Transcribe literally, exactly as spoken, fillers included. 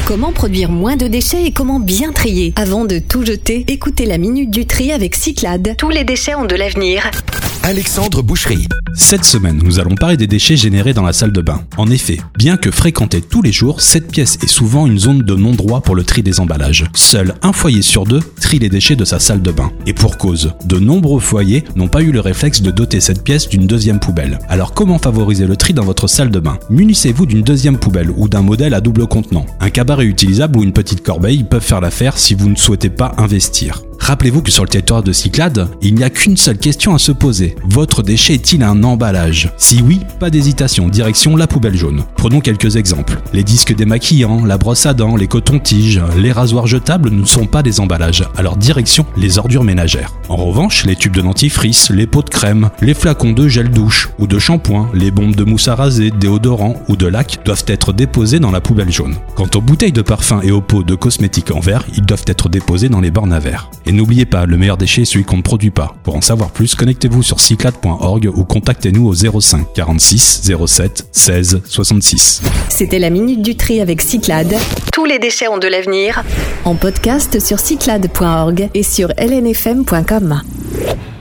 Comment produire moins de déchets et comment bien trier? Avant de tout jeter, écoutez la Minute du Tri avec Cyclades. Tous les déchets ont de l'avenir. Alexandre Boucherie. Cette semaine, nous allons parler des déchets générés dans la salle de bain. En effet, bien que fréquentée tous les jours, cette pièce est souvent une zone de non-droit pour le tri des emballages. Seul un foyer sur deux trie les déchets de sa salle de bain. Et pour cause, de nombreux foyers n'ont pas eu le réflexe de doter cette pièce d'une deuxième poubelle. Alors comment favoriser le tri dans votre salle de bain? Munissez-vous d'une deuxième poubelle ou d'un modèle à double contenant. Un cabaret réutilisable ou une petite corbeille peuvent faire l'affaire si vous ne souhaitez pas investir. Rappelez-vous que sur le territoire de Cyclades, il n'y a qu'une seule question à se poser. Votre déchet est-il un emballage? Si oui, pas d'hésitation, direction la poubelle jaune. Prenons quelques exemples. Les disques démaquillants, la brosse à dents, les cotons-tiges, les rasoirs jetables ne sont pas des emballages, alors direction les ordures ménagères. En revanche, les tubes de dentifrice, les pots de crème, les flacons de gel douche ou de shampoing, les bombes de mousse à raser, déodorant ou de lac doivent être déposés dans la poubelle jaune. Quant aux bouteilles de parfum et aux pots de cosmétiques en verre, ils doivent être déposés dans les bornes à verre. Et n'oubliez pas, le meilleur déchet est celui qu'on ne produit pas. Pour en savoir plus, connectez-vous sur cyclades point org ou contactez-nous au zéro cinq quarante-six zéro sept seize soixante-six. C'était la Minute du Tri avec Cyclades. Tous les déchets ont de l'avenir. En podcast sur cyclades point org et sur l n f m point com.